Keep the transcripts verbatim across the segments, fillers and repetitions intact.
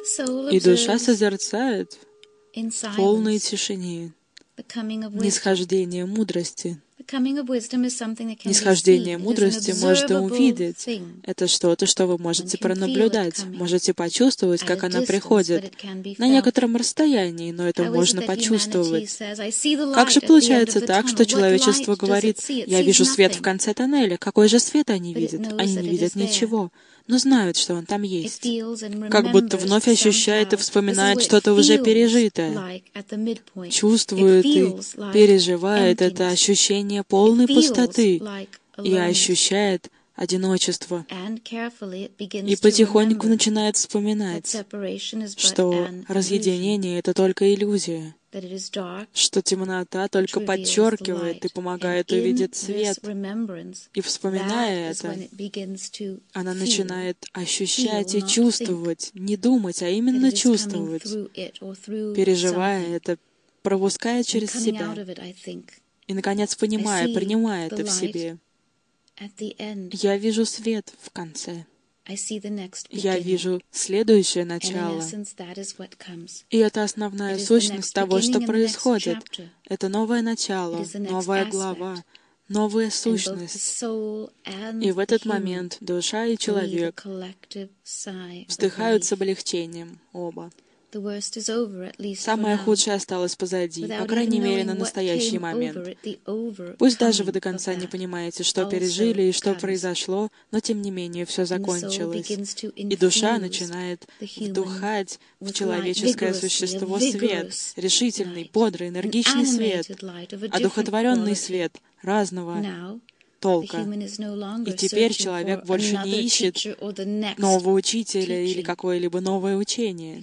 И душа созерцает в полной тишине нисхождение мудрости. Нисхождение мудрости можно увидеть. Это что-то, что вы можете пронаблюдать, можете почувствовать, как она приходит на некотором расстоянии, но это можно почувствовать. Как же получается так, что человечество говорит: «Я вижу свет в конце тоннеля». Какой же свет они видят? Они не видят ничего, но знают, что он там есть. Как будто вновь ощущает и вспоминает что-то уже пережитое. Чувствует и переживает это ощущение полной пустоты и ощущает одиночество. И потихоньку начинает вспоминать, что разъединение — это только иллюзия, что темнота только подчеркивает и помогает увидеть свет. И вспоминая это, она начинает ощущать и чувствовать, не думать, а именно чувствовать, переживая это, пропуская через себя. И, наконец, понимая, принимая это в себе. Я вижу свет в конце. Я вижу следующее начало. И это основная сущность того, что происходит. Это новое начало, новая глава, новая сущность. И в этот момент душа и человек вздыхают с облегчением оба. Самое худшее осталось позади, по крайней мере, на настоящий момент. Пусть даже вы до конца не понимаете, что пережили и что произошло, но тем не менее все закончилось. И душа начинает вдыхать в человеческое существо свет, решительный, бодрый, энергичный свет, одухотворенный свет разного толка. И теперь человек больше не ищет нового учителя или какое-либо новое учение.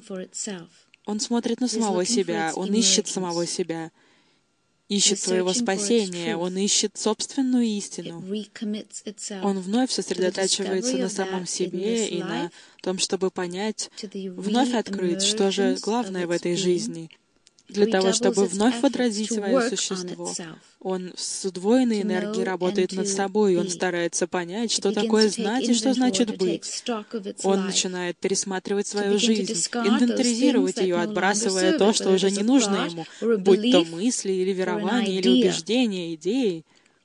Он смотрит на самого себя, он ищет самого себя, ищет своего спасения, он ищет собственную истину. Он вновь сосредотачивается на самом себе и на том, чтобы понять, вновь открыть, что же главное в этой жизни, для того, чтобы вновь возродить свое существо. Он с удвоенной энергией работает над собой, он старается понять, что такое знать и что значит быть. Он начинает пересматривать свою жизнь, инвентаризировать ее, отбрасывая то, что уже не нужно ему, будь то мысли или верования, или убеждения, идеи.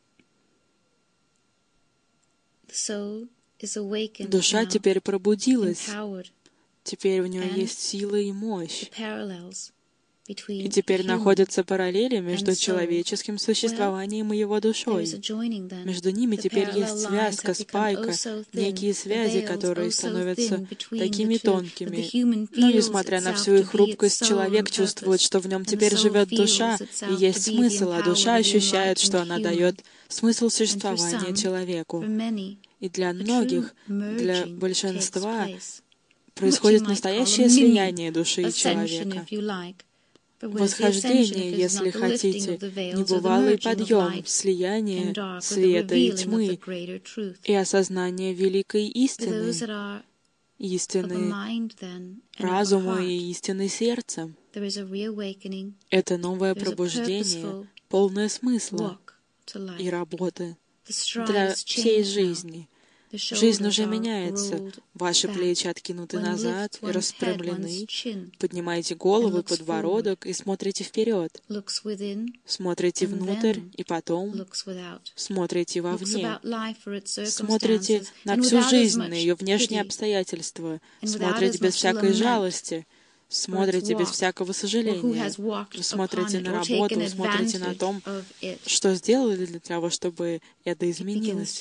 Душа теперь пробудилась. Теперь у нее есть сила и мощь. И теперь находятся параллели между человеческим существованием и его душой. Между ними теперь есть связка, спайка, некие связи, которые становятся такими тонкими. Но, несмотря на всю их хрупкость, человек чувствует, что в нем теперь живет душа, и есть смысл, а душа ощущает, что она дает смысл существования человеку. И для многих, для большинства, происходит настоящее слияние души и человека. Восхождение, если хотите, небывалый подъем, слияние света и тьмы и осознание великой истины, истины разума и истины сердца. Это новое пробуждение, полное смысла и работы для всей жизни. Жизнь уже меняется. Ваши плечи откинуты назад и распрямлены. Поднимаете голову и подбородок и смотрите вперед. Смотрите внутрь и потом смотрите вовне. Смотрите на всю жизнь, на ее внешние обстоятельства. Смотрите без всякой жалости. Смотрите без всякого сожаления. Вы смотрите на работу, вы смотрите на том, что сделали для того, чтобы это изменилось.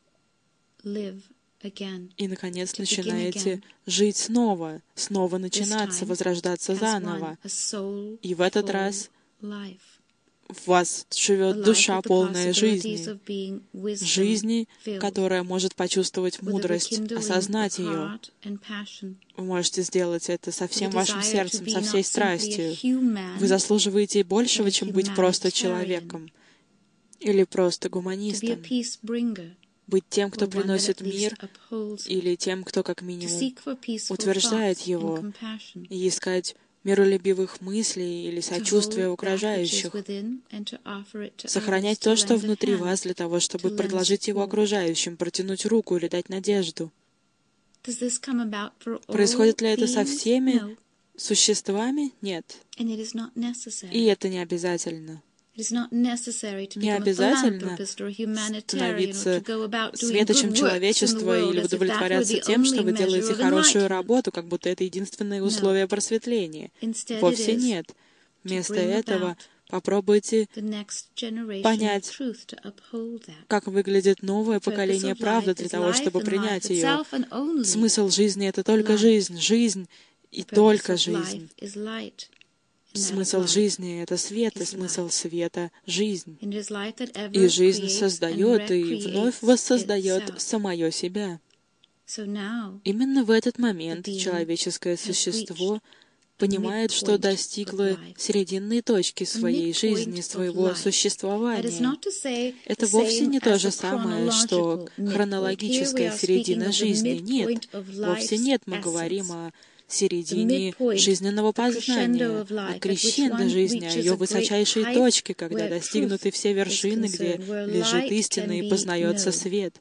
И, наконец, начинаете жить снова, снова начинаться, возрождаться заново. И в этот раз в вас живет душа, полная жизни, жизни, которая может почувствовать мудрость, осознать ее. Вы можете сделать это со всем вашим сердцем, со всей страстью. Вы заслуживаете большего, чем быть просто человеком или просто гуманистом. Быть тем, кто приносит мир, или тем, кто как минимум утверждает его, и искать миролюбивых мыслей или сочувствия окружающих, сохранять то, что внутри вас, для того, чтобы предложить его окружающим, протянуть руку или дать надежду. Происходит ли это со всеми существами? Нет. И это не обязательно. Не обязательно становиться светочем человечества или удовлетворяться тем, что вы делаете хорошую работу, как будто это единственное условие просветления. Вовсе нет. Вместо этого попробуйте понять, как выглядит новое поколение правды для того, чтобы принять ее. Смысл жизни — это только жизнь, жизнь и только жизнь. Смысл жизни — это свет, и смысл света — жизнь. И жизнь создает и вновь воссоздает самое себя. Именно в этот момент человеческое существо понимает, что достигло серединной точки своей жизни, своего существования. Это вовсе не то же самое, что хронологическая середина жизни. Нет, вовсе нет. Мы говорим о середине жизненного познания, о крещендо жизни, о ее высочайшей точке, когда достигнуты все вершины, где лежит истина и познается свет.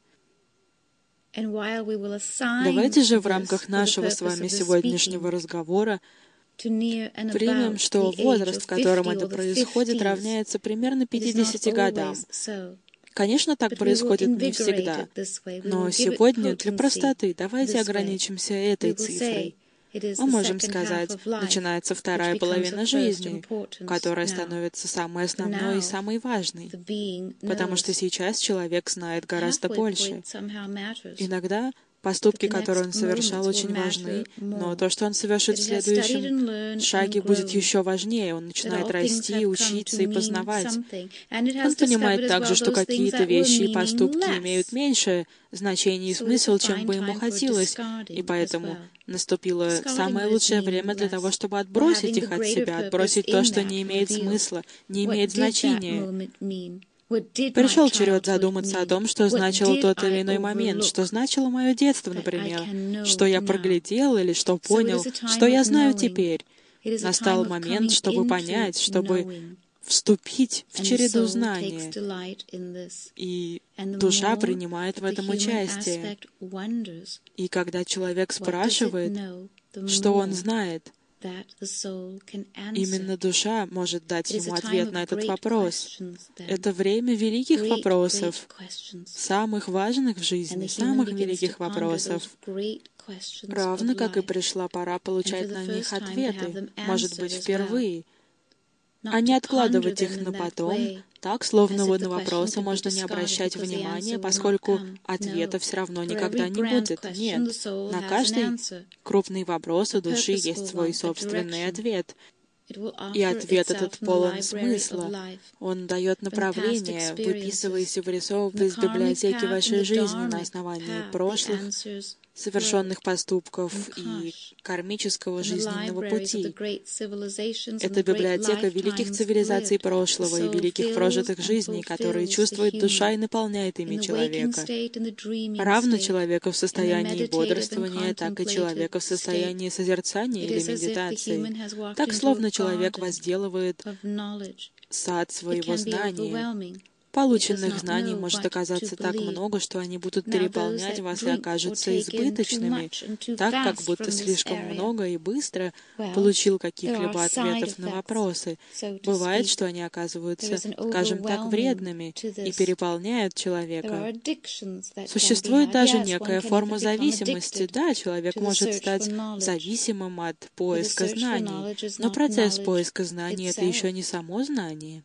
Давайте же в рамках нашего с вами сегодняшнего разговора примем, что возраст, в котором это происходит, равняется примерно пятидесяти годам. Конечно, так происходит не всегда, но сегодня для простоты давайте ограничимся этой цифрой. Мы можем сказать, начинается вторая половина жизни, которая становится самой основной и самой важной, потому что сейчас человек знает гораздо больше. Иногда поступки, которые он совершал, очень важны, но то, что он совершит в следующем шаге, будет еще важнее. Он начинает расти, учиться и познавать. Он понимает также, что какие-то вещи и поступки имеют меньше значение и смысл, чем бы ему хотелось, и поэтому наступило самое лучшее время для того, чтобы отбросить их от себя, отбросить то, что не имеет смысла, не имеет значения. Пришел черед задуматься о том, что значил тот или иной момент, что значило мое детство, например, что я проглядел или что понял, что я знаю теперь. Настал момент, чтобы понять, чтобы вступить в череду знания, и душа принимает в этом участие. И когда человек спрашивает, что он знает, именно душа может дать ему ответ на этот вопрос. Это время великих вопросов, самых важных в жизни, самых великих вопросов. Равно как и пришла пора получать на них ответы, может быть, впервые, а не откладывать их на потом, так, словно на вопросы можно не обращать внимания, поскольку ответа все равно никогда не будет. Нет, на каждый крупный вопрос у души есть свой собственный ответ. И ответ этот полон смысла. Он дает направление, выписываясь и вырисовываясь в библиотеке вашей жизни на основании прошлых совершенных поступков и кармического жизненного пути. Это библиотека великих цивилизаций прошлого и великих прожитых жизней, которые чувствует душа и наполняет ими человека. Равно человека в состоянии бодрствования, так и человека в состоянии созерцания или медитации. Так, словно человек возделывает сад своего знания. Полученных знаний может оказаться так много, что они будут переполнять вас и окажутся избыточными, так как будто слишком много и быстро получил каких-либо ответов на вопросы. Бывает, что они оказываются, скажем так, вредными и переполняют человека. Существует даже некая форма зависимости. Да, человек может стать зависимым от поиска знаний, но процесс поиска знаний — это еще не само знание.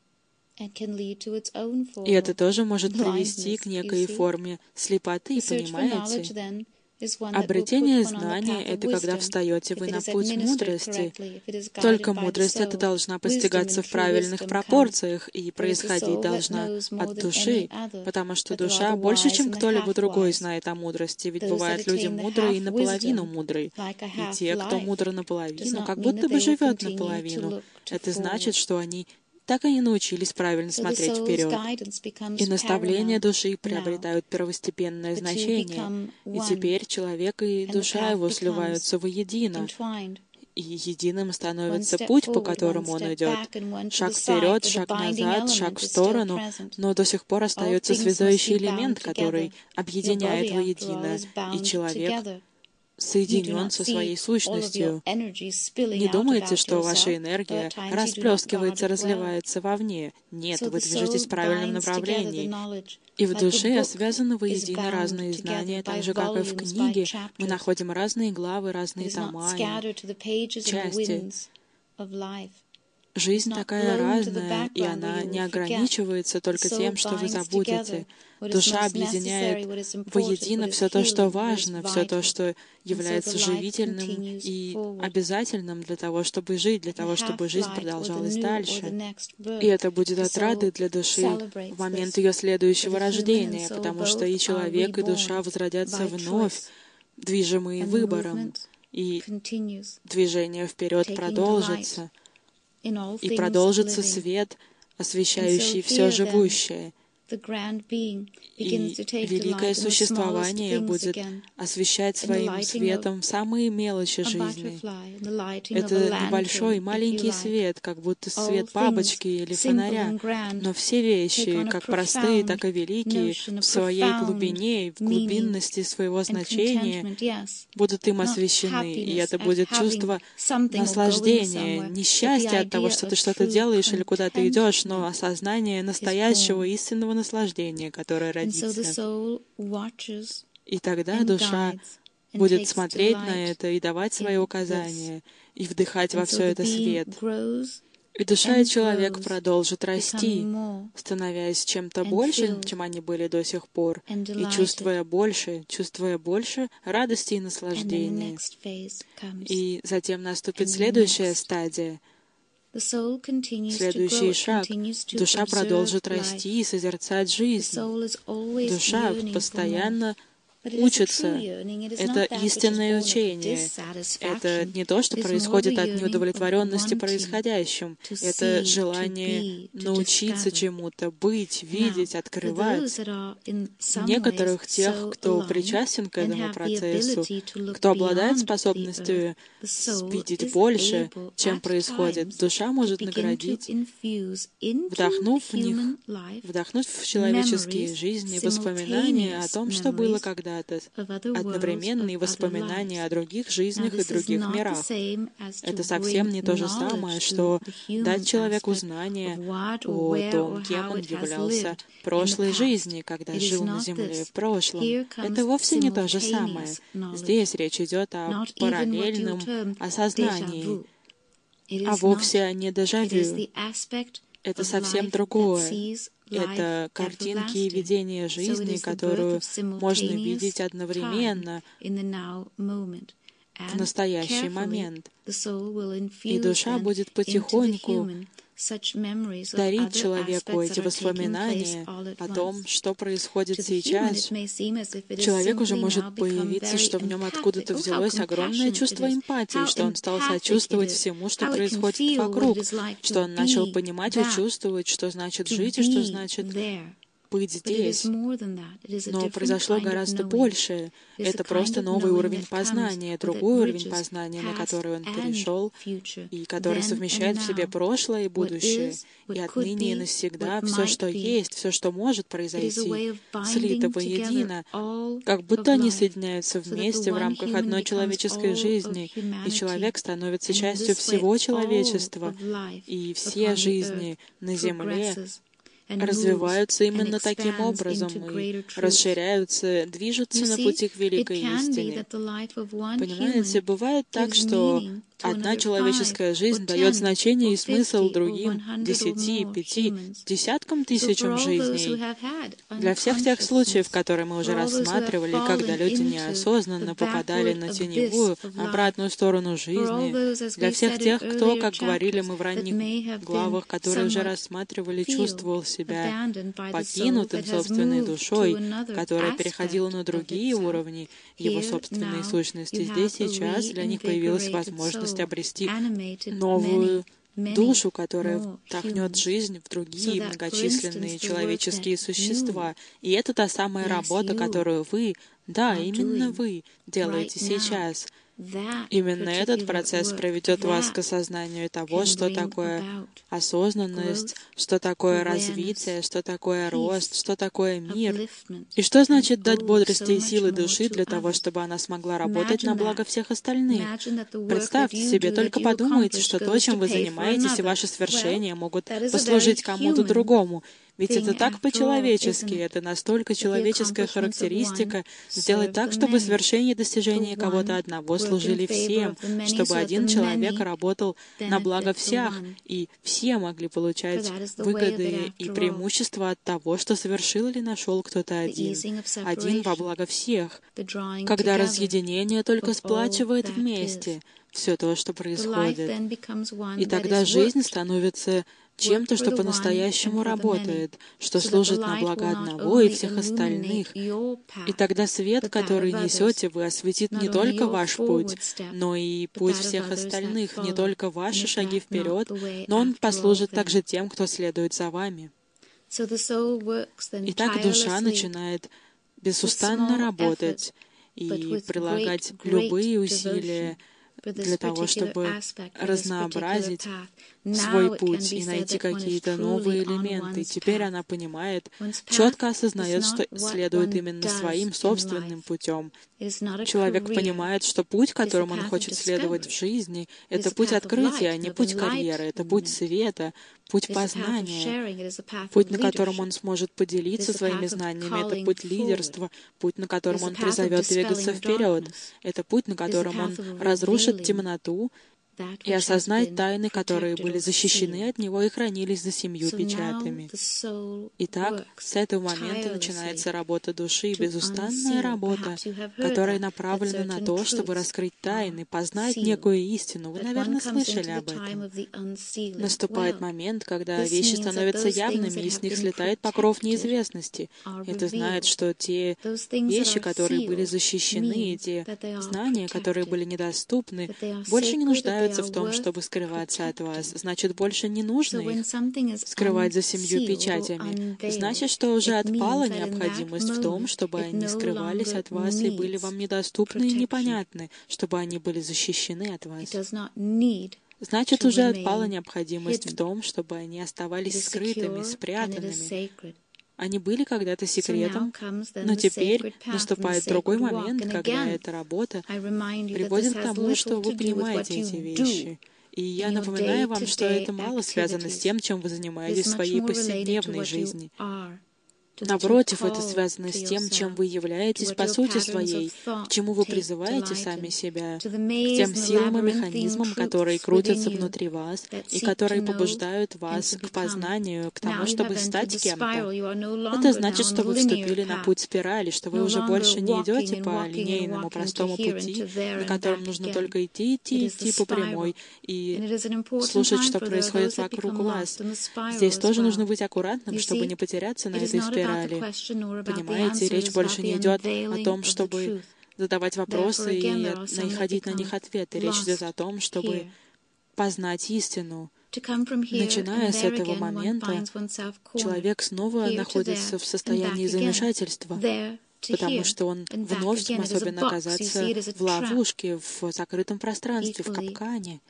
И это тоже может привести к некой форме слепоты, понимаете? Обретение знания — это когда встаете вы на путь мудрости. Только мудрость эта должна постигаться в правильных пропорциях и происходить должна от души, потому что душа больше, чем кто-либо другой, знает о мудрости, ведь бывают люди мудрые и наполовину мудрые. И те, кто мудр наполовину, как будто бы живет наполовину. Это значит, что они так и не научились правильно смотреть вперед. И наставления души приобретают первостепенное значение. И теперь человек и душа его сливаются воедино. И единым становится путь, по которому он идет. Шаг вперед, шаг назад, шаг в сторону, но до сих пор остается связующий элемент, который объединяет воедино, и человек соединен со своей сущностью. Не думайте, что ваша энергия расплескивается, разливается вовне. Нет, вы движетесь в правильном направлении. И в душе связаны воедино разные знания, так же, как и в книге. Мы находим разные главы, разные тома, части. Жизнь такая разная, и она не ограничивается только тем, что вы забудете. Душа объединяет воедино все то, что важно, все то, что является живительным и обязательным для того, чтобы жить, для того, чтобы жизнь продолжалась дальше. И это будет отрадой для души в момент ее следующего рождения, потому что и человек, и душа возродятся вновь, движимые выбором, и движение вперед продолжится. И продолжится свет, освещающий все живущее. И великое существование будет освещать своим светом самые мелочи жизни. Это небольшой, маленький свет, как будто свет бабочки или фонаря. Но все вещи, как простые, так и великие, в своей глубине и в глубинности своего значения, будут им освещены. И это будет чувство наслаждения, не счастья от того, что ты что-то делаешь или куда ты идешь, но осознание настоящего истинного наслаждения, которое родится. И тогда душа будет смотреть на это и давать свои указания, и вдыхать во все это свет. И душа и человек продолжат расти, становясь чем-то большим, чем они были до сих пор, и чувствуя больше, чувствуя больше радости и наслаждения. И затем наступит следующая стадия, следующий шаг. Душа продолжит расти и созерцать жизнь. Душа постоянно учится. Это истинное учение. Это не то, что происходит от неудовлетворенности происходящим. Это желание научиться чему-то, быть, видеть, открывать. Некоторых тех, кто причастен к этому процессу, кто обладает способностью видеть больше, чем происходит, душа может наградить, вдохнув в них, вдохнуть в человеческие жизни воспоминания о том, что было когда одновременные воспоминания о других жизнях и других мирах. Это совсем не то же самое, что дать человеку знание о том, кем он являлся в прошлой жизни, когда жил на Земле в прошлом. Это вовсе не то же самое. Здесь речь идет о параллельном осознании, а вовсе не дежавю. Это совсем другое. Это картинки и видения жизни, которую можно видеть одновременно в настоящий момент. И душа будет потихоньку дарить человеку эти воспоминания о том, что происходит сейчас. Человек уже может появиться, что в нем откуда-то взялось огромное чувство эмпатии, что он стал сочувствовать всему, что происходит вокруг, что он начал понимать и чувствовать, что значит жить и что значит быть здесь. Но произошло гораздо больше. Это просто новый уровень познания, другой уровень познания, на который он перешел, и который совмещает в себе прошлое и будущее. И отныне и навсегда все, что есть, все, что может произойти, слито воедино, как будто они соединяются вместе в рамках одной человеческой жизни, и человек становится частью всего человечества, и все жизни на Земле развиваются именно таким образом и расширяются, движутся на пути к великой истине. Понимаете, бывает так, что одна человеческая жизнь дает значение и смысл другим десяти, пяти, десяткам тысячам жизней. Для всех тех случаев, которые мы уже рассматривали, когда люди неосознанно попадали на теневую, обратную сторону жизни, для всех тех, кто, как говорили мы в ранних главах, которые уже рассматривали, чувствовал себя покинутым собственной душой, которая переходила на другие уровни его собственной сущности, здесь сейчас для них появилась возможность обрести новую душу, которая вдохнет жизнь в другие многочисленные человеческие существа. И это та самая работа, которую вы Да, именно вы делаете сейчас. Именно этот процесс приведет вас к осознанию того, что такое осознанность, что такое развитие, что такое рост, что такое мир, и что значит дать бодрости и силы души для того, чтобы она смогла работать на благо всех остальных. Представьте себе, только подумайте, что то, чем вы занимаетесь, и ваши свершения могут послужить кому-то другому. Ведь это так по-человечески, это настолько человеческая характеристика сделать так, чтобы свершения и достижения кого-то одного служили всем, чтобы один человек работал на благо всех, и все могли получать выгоды и преимущества от того, что совершил или нашел кто-то один, один во благо всех, когда разъединение только сплачивает вместе все то, что происходит. И тогда жизнь становится чем-то, что по-настоящему работает, что служит на благо одного и всех остальных. И тогда свет, который несете вы, осветит не только ваш путь, но и путь всех остальных, не только ваши шаги вперед, но он послужит также тем, кто следует за вами. Итак, душа начинает безустанно работать и прилагать любые усилия для того, чтобы разнообразить свой путь и найти какие-то новые элементы. Теперь она понимает, четко осознает, что следует именно своим собственным путем. Человек понимает, что путь, которым он хочет следовать в жизни, это путь открытия, а не путь карьеры, это путь света, путь познания, путь, на котором он сможет поделиться своими знаниями, это путь лидерства, путь, на котором он призовет двигаться вперед, это путь, на котором он разрушит темноту и осознать тайны, которые были защищены от него и хранились за семью печатями. Итак, с этого момента начинается работа души, безустанная работа, которая направлена на то, чтобы раскрыть тайны, познать некую истину. Вы, наверное, слышали об этом. Наступает момент, когда вещи становятся явными, и с них слетает покров неизвестности. Это значит, что те вещи, которые были защищены, и те знания, которые были недоступны, больше не нуждаются в том, чтобы скрываться от вас. Значит, больше не нужно их скрывать за семью печатями. Значит, что уже отпала необходимость в том, чтобы они скрывались от вас и были вам недоступны и непонятны, чтобы они были защищены от вас. Значит, уже отпала необходимость в том, чтобы они оставались скрытыми, спрятанными. Они были когда-то секретом, но теперь наступает другой момент, когда эта работа приводит к тому, что вы понимаете эти вещи. И я напоминаю вам, что это мало связано с тем, чем вы занимаетесь в своей повседневной жизни. Напротив, это связано с тем, чем вы являетесь по сути своей, к чему вы призываете сами себя, к тем силам и механизмам, которые крутятся внутри вас и которые побуждают вас к познанию, к тому, чтобы стать кем-то. Это значит, что вы вступили на путь спирали, что вы уже больше не идете по линейному простому пути, на котором нужно только идти, идти, идти по прямой и слушать, что происходит вокруг вас. Здесь тоже нужно быть аккуратным, чтобы не потеряться на этой спирали. Понимаете, речь больше не идет о том, чтобы задавать вопросы и находить на них ответы. Речь идет о том, чтобы познать истину. Начиная с этого момента, человек снова находится в состоянии замешательства, потому что он вновь способен оказаться в ловушке, в закрытом пространстве, в капкане.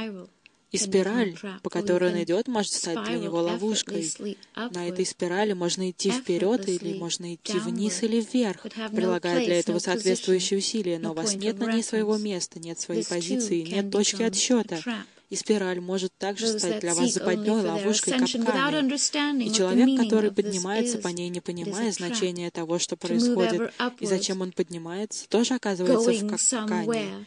И спираль, по которой он идет, может стать для него ловушкой. На этой спирали можно идти вперед или можно идти вниз или вверх, прилагая для этого соответствующие усилия, но у вас нет на ней своего места, нет своей позиции, нет точки отсчета. И спираль может также стать для вас западней, ловушкой, капканом. И человек, который поднимается по ней, не понимая значения того, что происходит, и зачем он поднимается, тоже оказывается в капкане.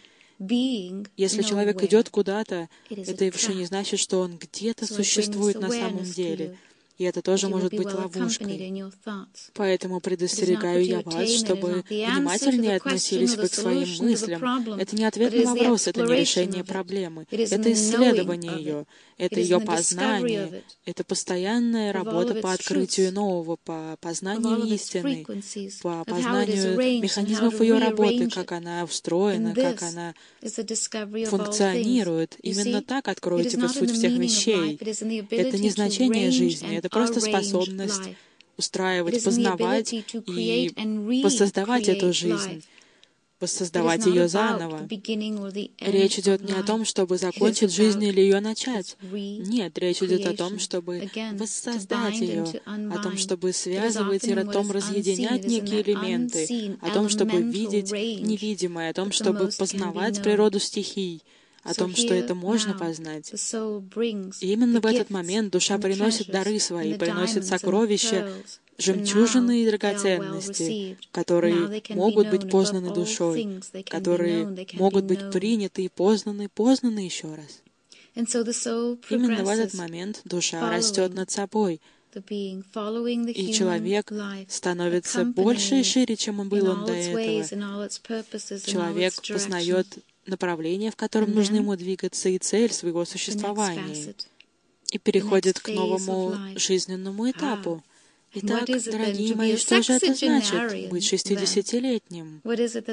Если человек идет куда-то, это еще не значит, что он где-то существует на самом деле. И это тоже может быть ловушкой. Поэтому предостерегаю я вас, чтобы внимательнее относились вы к своим мыслям. Это не ответ на вопрос, это не решение проблемы. Это исследование ее, это ее познание, это постоянная работа по открытию нового, по познанию истины, по познанию механизмов ее работы, как она устроена, как она функционирует. Именно так откроете вы суть всех вещей. Это не значение жизни, это просто способность устраивать, познавать и воссоздавать эту жизнь, воссоздавать ее заново. Речь идет не о том, чтобы закончить жизнь или ее начать. Нет, речь идет о том, чтобы воссоздать ее, о том, чтобы связывать и о том разъединять некие элементы, о том, чтобы видеть невидимое, о том, чтобы познавать природу стихий, о том, что это можно познать. И именно в этот момент душа приносит дары свои, приносит сокровища, жемчужины и драгоценности, которые могут быть познаны душой, которые могут быть приняты и познаны, познаны еще раз. Именно в этот момент душа растет над собой, и человек становится больше и шире, чем он был он до этого. Человек познает направление, в котором нужно ему двигаться, и цель своего существования, и переходит к новому жизненному этапу. Итак, дорогие мои, что же это значит быть шестидесятилетним?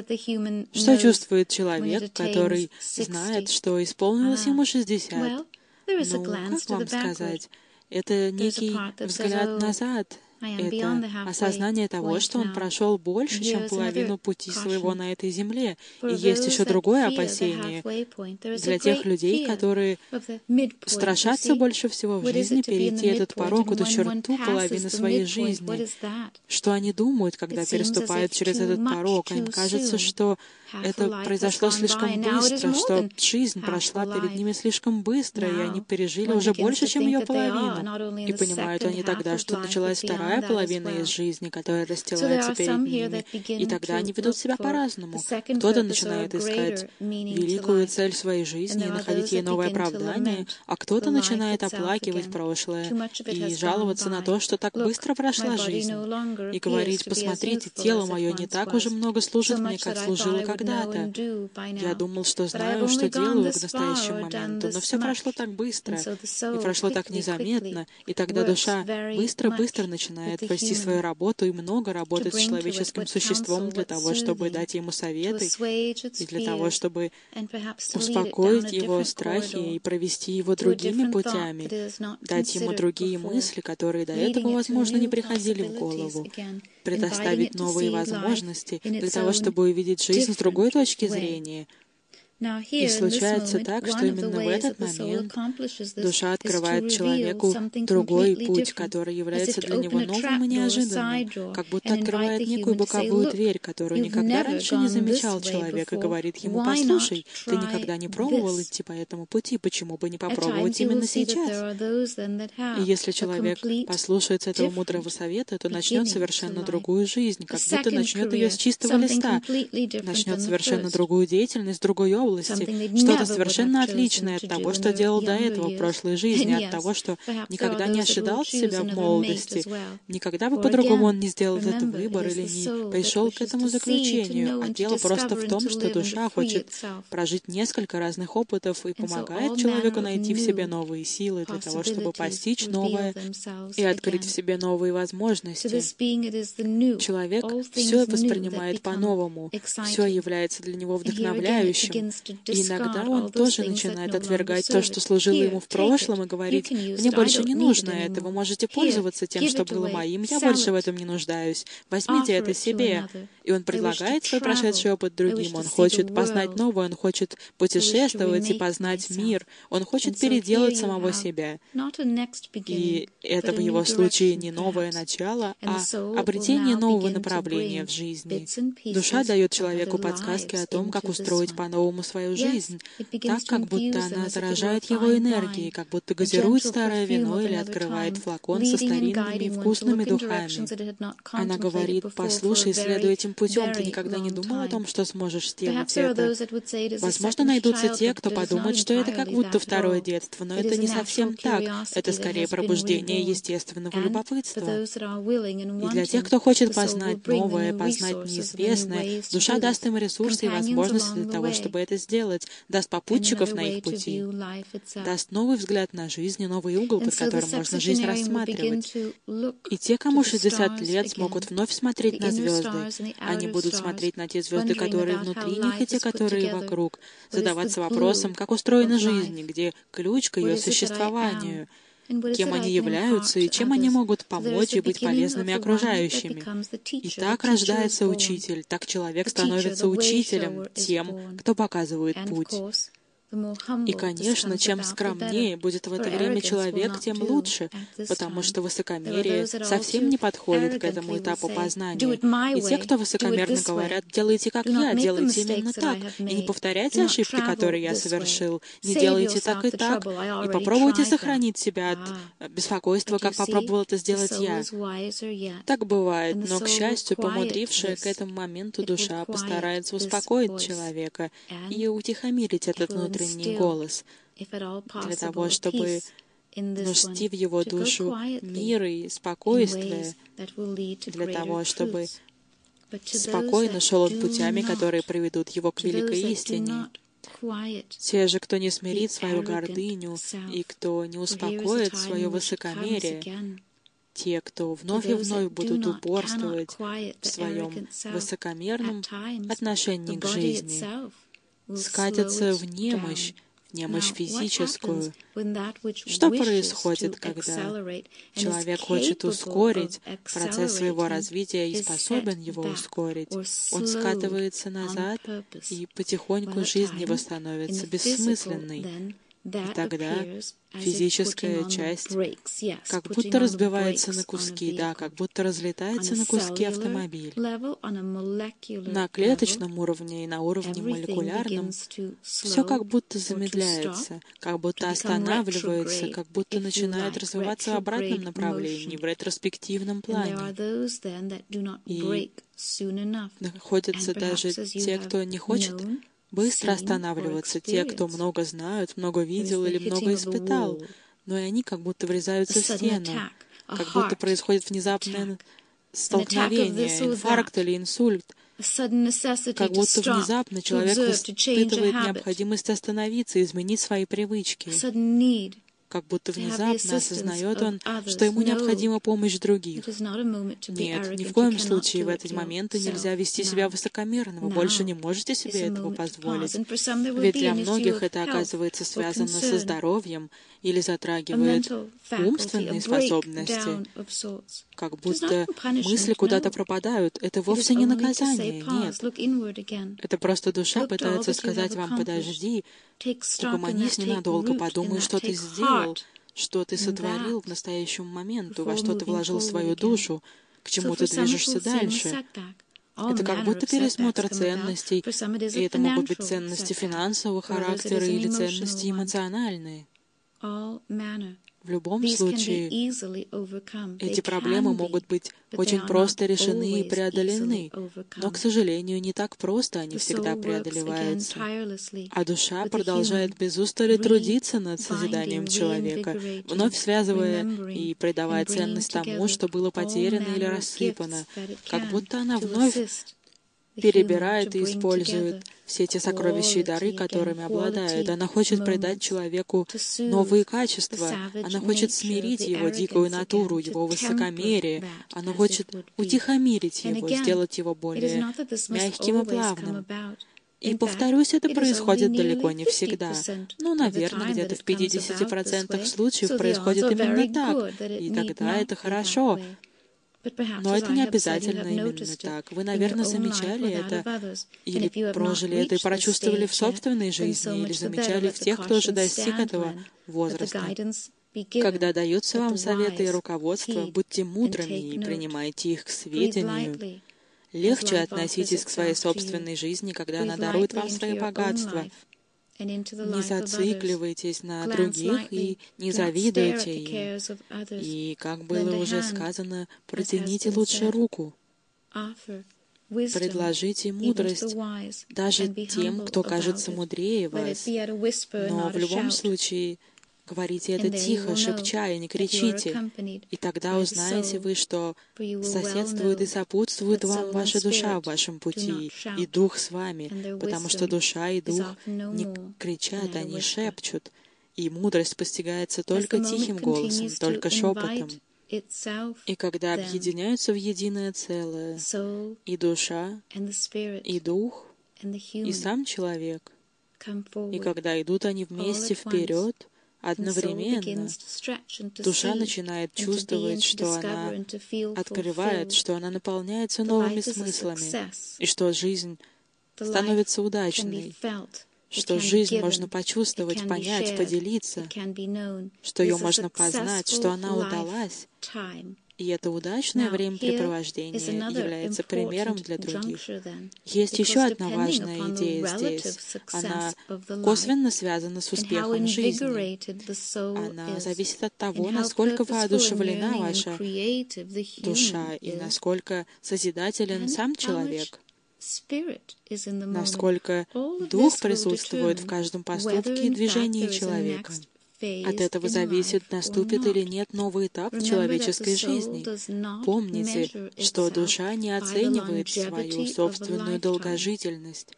Что чувствует человек, который знает, что исполнилось ему шестьдесят? Ну, как вам сказать? Это некий взгляд назад. Это осознание того, что он прошел больше, чем половину пути своего на этой земле. И есть еще другое опасение для тех людей, которые страшатся больше всего в жизни перейти этот порог, эту черту половины своей жизни. Что они думают, когда переступают через этот порог? Им кажется, что это произошло слишком быстро, что жизнь прошла перед ними слишком быстро, и они пережили уже больше, чем ее половину. И понимают они тогда, что началась вторая половина из жизни, которая расстилается перед ними, и тогда они ведут себя по-разному. Кто-то начинает искать великую цель своей жизни и находить ей новое оправдание, а кто-то начинает оплакивать прошлое и жаловаться на то, что так быстро прошла жизнь, и говорить: «Посмотрите, тело мое не так уже много служит мне, как служило когда-то. Я думал, что знаю, что делаю к настоящему моменту, но все прошло так быстро, и прошло так незаметно», и тогда душа быстро-быстро начинает вести свою работу и много работать с человеческим существом для того, чтобы дать ему советы и для того, чтобы успокоить его страхи и провести его другими путями, дать ему другие мысли, которые до этого, возможно, не приходили в голову, предоставить новые возможности для того, чтобы увидеть жизнь с другой точки зрения. И случается так, что именно в этот момент душа открывает человеку другой путь, который является для него новым и неожиданным, как будто открывает некую боковую дверь, которую никогда раньше не замечал человек, и говорит ему: «Послушай, ты никогда не пробовал идти по этому пути, почему бы не попробовать именно сейчас?» И если человек послушается этого мудрого совета, то начнет совершенно другую жизнь, как будто начнет ее с чистого листа, начнет совершенно другую деятельность, другой области, что-то совершенно отличное от того, что делал до этого в прошлой жизни, от того, что никогда не ожидал себя в молодости. Никогда бы по-другому он не сделал этот выбор или не пришел к этому заключению. А дело просто в том, что душа хочет прожить несколько разных опытов и помогает человеку найти в себе новые силы для того, чтобы постичь новое и открыть в себе новые возможности. Человек все воспринимает по-новому, все является для него вдохновляющим. И иногда он тоже начинает отвергать то, что служило ему в прошлом, и говорить: «Мне больше не нужно это, вы можете пользоваться тем, что было моим, я больше в этом не нуждаюсь, возьмите это себе». И он предлагает свой прошедший опыт другим, он хочет познать новое, он хочет путешествовать и познать мир, он хочет переделать самого себя. И это в его случае не новое начало, а обретение нового направления в жизни. Душа дает человеку подсказки о том, как устроить по-новому свою жизнь, так, как будто она заражает его энергией, как будто газирует старое вино или открывает флакон со старинными вкусными духами. Она говорит: «Послушай, следуй этим путем, ты никогда не думал о том, что сможешь сделать это». Возможно, найдутся те, кто подумает, что это как будто второе детство, но это не совсем так. Это скорее пробуждение естественного любопытства. И для тех, кто хочет познать новое, познать неизвестное, душа даст им ресурсы и возможности для того, чтобы это сделать, даст попутчиков на их пути, даст новый взгляд на жизнь и новый угол, под которым можно жизнь рассматривать. И те, кому шестьдесят лет, смогут вновь смотреть на звезды. Они будут смотреть на те звезды, которые внутри них, и те, которые вокруг, задаваться вопросом, как устроена жизнь, где ключ к ее существованию. кем они являются и чем они могут помочь и быть полезными окружающими. И так рождается учитель, так человек становится учителем, тем, кто показывает путь. И, конечно, чем скромнее будет в это время человек, тем лучше, потому что высокомерие совсем не подходит к этому этапу познания. И те, кто высокомерно говорят: «Делайте как я, делайте именно так, и не повторяйте ошибки, которые я совершил, не делайте так и так, и попробуйте сохранить себя от беспокойства, как попробовал это сделать я». Так бывает, но, к счастью, помудрившая к этому моменту душа постарается успокоить человека и утихомирить этот внутренний голос, для того, чтобы внести в его душу мир и спокойствие, для того, чтобы спокойно шел он путями, которые приведут его к великой истине. Те же, кто не смирит свою гордыню и кто не успокоит свое высокомерие, те, кто вновь и вновь будут упорствовать в своем высокомерном отношении к жизни, скатятся в немощь, в немощь физическую. Что происходит, когда человек хочет ускорить процесс своего развития и способен его ускорить? Он скатывается назад, и потихоньку жизнь его становится бессмысленной. И тогда физическая часть как будто разбивается на куски, да, как будто разлетается на куски автомобиль. На клеточном уровне и на уровне молекулярном все как будто замедляется, как будто останавливается, как будто начинает развиваться в обратном направлении, в ретроспективном плане. И находятся даже те, кто не хочет быстро останавливаться, те, кто много знают, много видел или много испытал, но и они как будто врезаются в стену, как будто происходит внезапное столкновение, инфаркт или инсульт, как будто внезапно человек испытывает необходимость остановиться, изменить свои привычки. Как будто внезапно осознает он, что ему необходима помощь других. Нет, ни в коем случае в эти моменты нельзя вести себя высокомерно. Вы больше не можете себе этого позволить. Ведь для многих это оказывается связано со здоровьем или затрагивает умственные способности. Как будто мысли куда-то пропадают. Это вовсе не наказание, нет. Это просто душа пытается сказать вам: подожди, угомонись ненадолго, подумай, что ты сделал, что ты сотворил в настоящем момент, во что ты вложил свою душу, к чему ты движешься дальше. Это как будто пересмотр ценностей, и это могут быть ценности финансового характера или ценности эмоциональные. В любом случае, эти проблемы могут быть очень просто решены и преодолены, но, к сожалению, не так просто они всегда преодолеваются. А душа продолжает без устали трудиться над созиданием человека, вновь связывая и придавая ценность тому, что было потеряно или рассыпано, как будто она вновь перебирает и использует все те сокровища и дары, которыми обладает. Она хочет придать человеку новые качества. Она хочет смирить его дикую натуру, его высокомерие. Она хочет утихомирить его, сделать его более мягким и плавным. И, повторюсь, это происходит далеко не всегда. Ну, наверное, где-то в пятидесяти процентах случаев происходит именно так. И тогда это хорошо. Но это не обязательно именно так. Вы, наверное, замечали это, или прожили это и прочувствовали в собственной жизни, или замечали в тех, кто уже достиг этого возраста. Когда даются вам советы и руководство, будьте мудрыми и принимайте их к сведению. Легче относитесь к своей собственной жизни, когда она дарует вам свои богатства. Не зацикливайтесь на других и не завидуйте им. И, как было уже сказано, протяните лучше руку. Предложите мудрость даже тем, кто кажется мудрее вас. Но в любом случае говорите это тихо, шепча, и не кричите. И тогда узнаете вы, что соседствует и сопутствует вам ваша душа в вашем пути, и Дух с вами, потому что душа и Дух не кричат, они шепчут. И мудрость постигается только тихим голосом, только шепотом. И когда объединяются в единое целое и душа, и Дух, и сам человек, и когда идут они вместе вперед, Одновременно душа начинает чувствовать, что она открывает, что она наполняется новыми смыслами, и что жизнь становится удачной, что жизнь можно почувствовать, понять, поделиться, что ее можно познать, что она удалась. И это удачное времяпрепровождение является примером для других. Есть еще одна важная идея здесь. Она косвенно связана с успехом жизни. Она зависит от того, насколько воодушевлена ваша душа и насколько созидателен сам человек, насколько Дух присутствует в каждом поступке и движении человека. От этого зависит, наступит или нет новый этап в человеческой жизни. Помните, что душа не оценивает свою собственную долгожительность.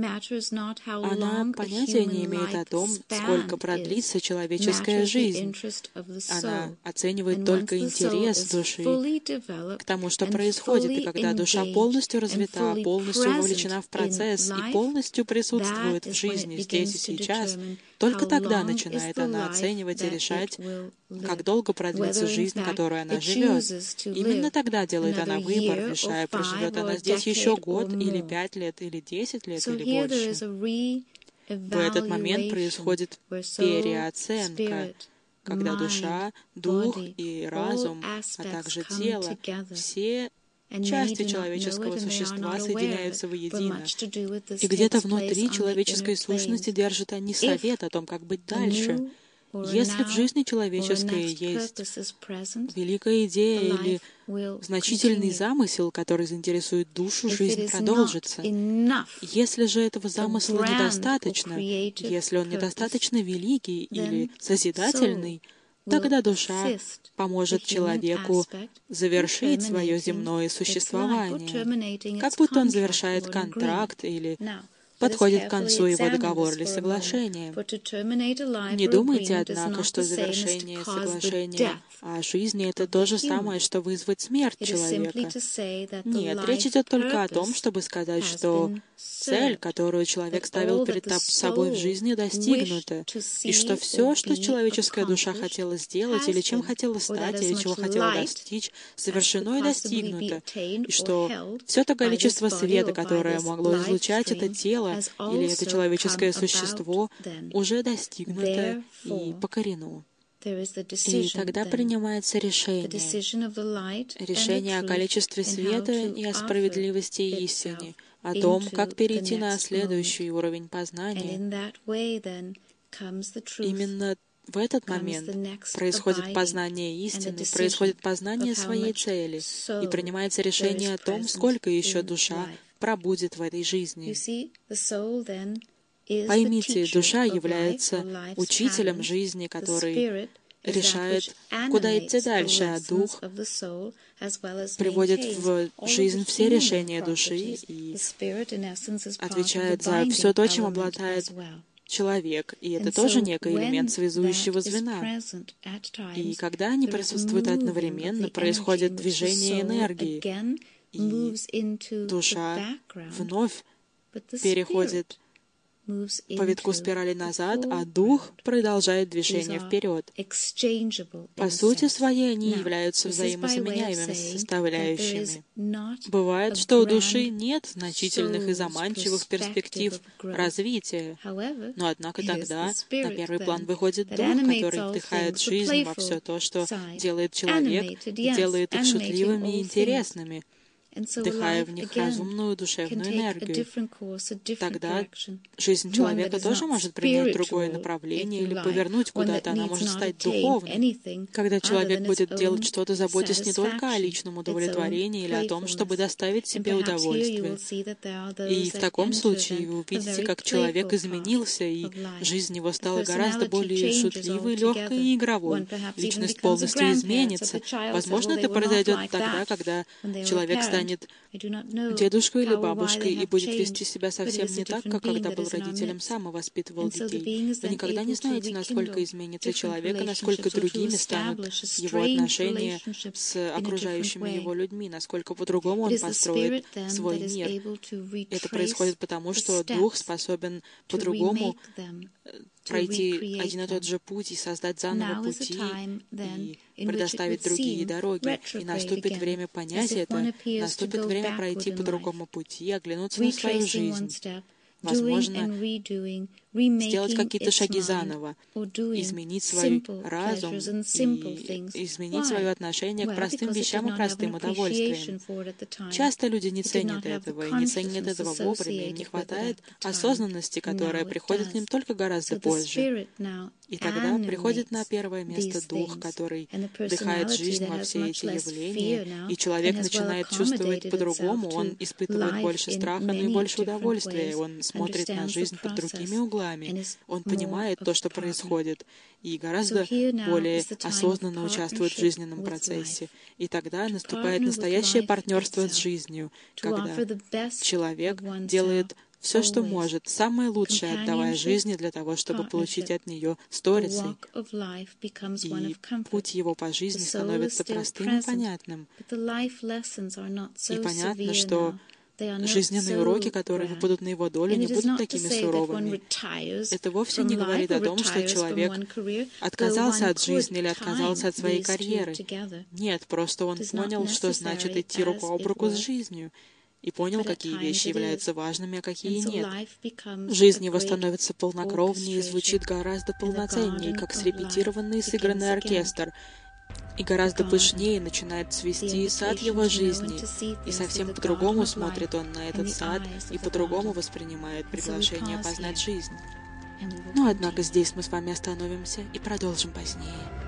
Она понятия не имеет о том, сколько продлится человеческая жизнь. Она оценивает только интерес души к тому, что происходит, и когда душа полностью развита, полностью вовлечена в процесс и полностью присутствует в жизни здесь и сейчас, только тогда начинает она оценивать и решать, как долго продлится жизнь, которую она живет. Именно тогда делает она выбор, решая, проживет она здесь еще год, или пять лет, или десять лет, или больше. В этот момент происходит переоценка, когда душа, дух и разум, а также тело, все части человеческого существа соединяются воедино. И где-то внутри человеческой сущности держат они совет о том, как быть дальше. Если в жизни человеческой есть великая идея или значительный замысел, который заинтересует душу, жизнь продолжится. Если же этого замысла недостаточно, если он недостаточно великий или созидательный, тогда душа поможет человеку завершить свое земное существование, как будто он завершает контракт или подходит к концу его договор или соглашения. Не думайте, однако, что завершение соглашения о жизни — это то же самое, что вызвать смерть человека. Нет, речь идет только о том, чтобы сказать, что цель, которую человек ставил перед собой в жизни, достигнута, и что все, что человеческая душа хотела сделать, или чем хотела стать, или чего хотела достичь, совершено и достигнуто, и что все то количество света, которое могло излучать это тело или это человеческое существо, уже достигнуто и покорено. И тогда принимается решение. Решение о количестве света и о справедливости и истине, о том, как перейти на следующий уровень познания. Именно в этот момент происходит познание истины, происходит познание своей цели, и принимается решение о том, сколько еще душа пробудет в этой жизни. Поймите, душа является учителем жизни, который решает, куда идти дальше, а Дух приводит в жизнь все решения души и отвечает за все то, чем обладает человек, и это тоже некий элемент связующего звена. И когда они присутствуют одновременно, происходит движение энергии, и душа вновь переходит по витку спирали назад, а дух продолжает движение вперед. По сути своей они являются взаимозаменяемыми составляющими. Бывает, что у души нет значительных и заманчивых перспектив развития, но однако тогда на первый план выходит дух, который вдыхает жизнь во все то, что делает человек, и делает их шутливыми и интересными, вдыхая в них разумную душевную энергию. Тогда жизнь человека тоже может принять другое направление или повернуть куда-то, она может стать духовной. Когда человек будет делать что-то, заботясь не только о личном удовлетворении или о том, чтобы доставить себе удовольствие. И в таком случае вы увидите, как человек изменился, и жизнь его стала гораздо более шутливой, легкой и игровой. Личность полностью изменится. Возможно, это произойдет тогда, когда человек станет дедушкой или бабушкой и будет вести себя совсем не так, как когда был родителем, сам и воспитывал детей. Вы никогда не знаете, насколько изменится человек, и насколько другими станут его отношения с окружающими его людьми, насколько по-другому он построит свой мир. Это происходит потому, что Дух способен по-другому пройти один и тот же путь и создать заново пути, и предоставить другие дороги. И наступит время понять это, наступит время пройти по другому пути, оглянуться на свою жизнь, возможно, сделать какие-то шаги заново, изменить свой разум и изменить свое отношение к простым вещам и простым удовольствиям. Часто люди не ценят этого, и не ценят этого вовремя, им не хватает осознанности, которая приходит к ним только гораздо позже. И тогда приходит на первое место Дух, который вдыхает жизнь во все эти явления, и человек начинает чувствовать по-другому, он испытывает больше страха, но и больше удовольствия, он смотрит на жизнь под другими углами, он понимает то, что происходит, и гораздо более осознанно участвует в жизненном процессе. И тогда наступает настоящее партнерство с жизнью, когда человек делает все, что может, самое лучшее, отдавая жизни для того, чтобы получить от нее сторицей. И путь его по жизни становится простым и понятным. И понятно, что жизненные уроки, которые выпадут на его долю, не будут такими суровыми. Это вовсе не говорит о том, что человек отказался от жизни или отказался от своей карьеры. Нет, просто он понял, что значит идти руку об руку с жизнью, и понял, какие вещи являются важными, а какие нет. Жизнь его становится полнокровнее и звучит гораздо полноценнее, как срепетированный и сыгранный оркестр, и гораздо пышнее начинает цвести сад его жизни, и совсем по-другому смотрит он на этот сад, и по-другому воспринимает приглашение познать жизнь. Но, однако, здесь мы с вами остановимся и продолжим позднее.